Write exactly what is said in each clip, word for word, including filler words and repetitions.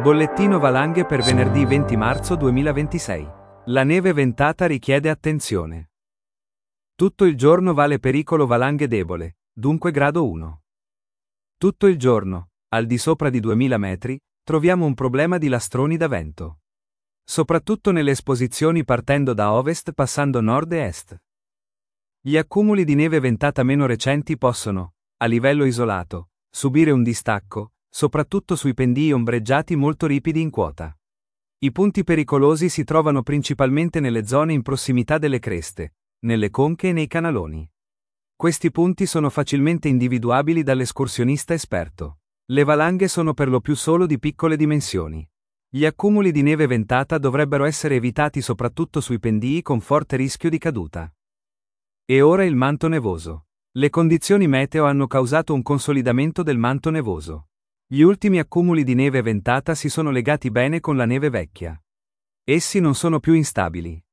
Bollettino valanghe per venerdì venti marzo duemilaventisei. La neve ventata richiede attenzione. Tutto il giorno vale pericolo valanghe debole, dunque grado uno. Tutto il giorno, al di sopra di duemila metri, troviamo un problema di lastroni da vento. Soprattutto nelle esposizioni partendo da ovest passando nord e est. Gli accumuli di neve ventata meno recenti possono, a livello isolato, subire un distacco, soprattutto sui pendii ombreggiati molto ripidi in quota. I punti pericolosi si trovano principalmente nelle zone in prossimità delle creste, nelle conche e nei canaloni. Questi punti sono facilmente individuabili dall'escursionista esperto. Le valanghe sono per lo più solo di piccole dimensioni. Gli accumuli di neve ventata dovrebbero essere evitati soprattutto sui pendii con forte rischio di caduta. E ora il manto nevoso. Le condizioni meteo hanno causato un consolidamento del manto nevoso. Gli ultimi accumuli di neve ventata si sono legati bene con la neve vecchia. Essi non sono più instabili.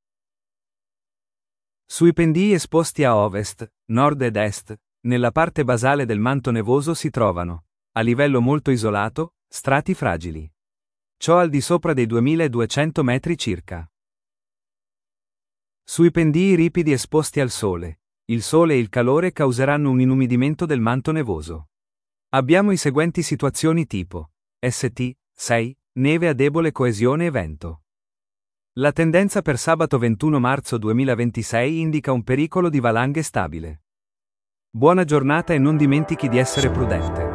Sui pendii esposti a ovest, nord ed est, nella parte basale del manto nevoso si trovano, a livello molto isolato, strati fragili. Ciò al di sopra dei duemiladuecento metri circa. Sui pendii ripidi esposti al sole, il sole e il calore causeranno un inumidimento del manto nevoso. Abbiamo i seguenti situazioni tipo S T sei, neve a debole coesione e vento. La tendenza per sabato ventuno marzo duemilaventisei indica un pericolo di valanghe stabile. Buona giornata e non dimentichi di essere prudente.